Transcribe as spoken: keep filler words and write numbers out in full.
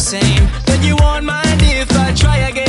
same. Then you won't mind if I try again.